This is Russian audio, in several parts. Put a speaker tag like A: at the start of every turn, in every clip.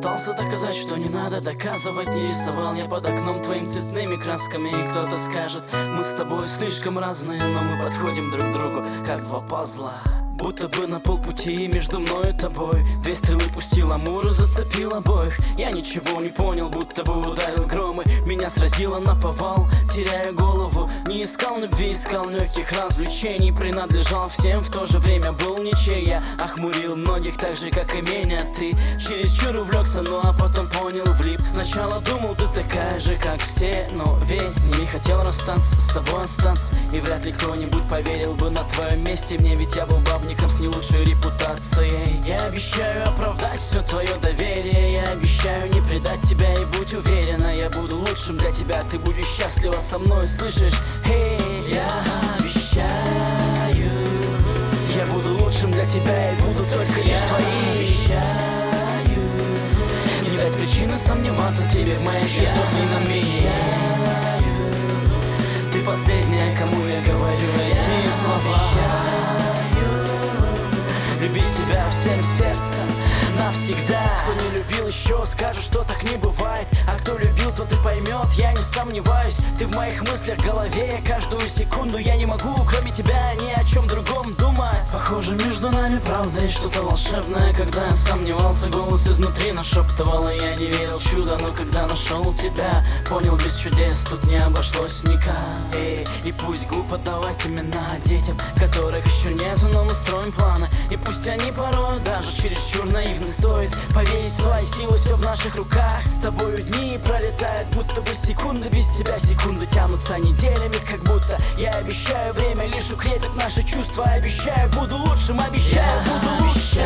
A: пытался доказать, что не надо доказывать. Не рисовал я под окном твоим цветными красками. И кто-то скажет, мы с тобой слишком разные, но мы подходим друг к другу, как два пазла. Будто бы на полпути между мной и тобой. Две стрелы пустил Амур и зацепил обоих. Я ничего не понял, будто бы ударил громы. Меня сразило наповал, теряя голову. Не искал любви, искал легких развлечений. Принадлежал всем, в то же время был ничей. Я охмурил многих так же, как и меня. Ты чересчур увлекся, ну а потом понял, влип. Сначала думал, ты такая же, как все, но весь не хотел расстаться, с тобой остаться. И вряд ли кто-нибудь поверил бы на твоем месте мне, ведь я был бабником с не лучшей репутацией. Я обещаю оправдать все твое доверие. Я обещаю не предать тебя, и будь уверена, я буду лучшим для тебя, ты будешь счастлива со мной, слышишь? Эй, я обещаю, я буду лучшим для тебя и буду только лишь твоим. Обещаю не дать причины сомневаться тебе в моих чувствах ни на миг. Ты последняя, кому я говорю эти слова. Любить тебя всем сердцем навсегда. Кто не любил еще, скажет, что так не бывает. А кто любил, тот и поймет, я не сомневаюсь. Ты в моих мыслях, голове, каждую секунду. Я не могу, кроме тебя, ни о чем другом думать. Похоже, между нами правда есть что-то волшебное. Когда я сомневался, голос изнутри нашептывал, и я не верил в чудо. Но когда нашел тебя, понял, без чудес тут не обошлось никак. И пусть глупо давать имена детям, которых еще нету, но мы строим планы. И пусть они порой даже чересчур наивны. Стоит поверить в свои силы, все в наших руках. С тобою дни пролетают, будто бы секунды. Без тебя секунды тянутся неделями, как будто. Я обещаю, время лишь укрепит наши чувства. Обещаю, буду лучшим, обещаю, буду лучшим.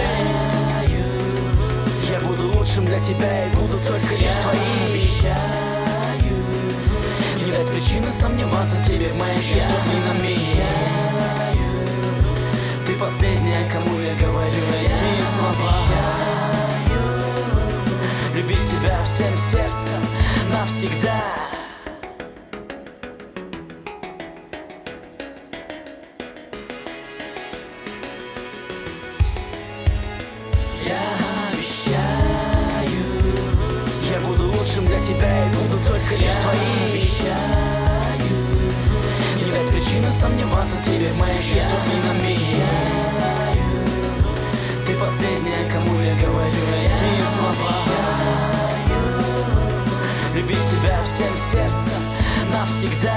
A: Я буду лучшим для тебя и буду только лишь твоим. Обещаю не дать причины сомневаться тебе в моих чувствах ни на миг. Ты последняя, кому я говорю эти слова. Любить тебя всем сердцем навсегда. Я обещаю, я буду лучшим для тебя и буду только лишь твоим. Обещаю не дать причины сомневаться тебе в моих чувствах ни на миг. Ты последняя, кому я говорю эти слова. Любить тебя всем сердцем навсегда.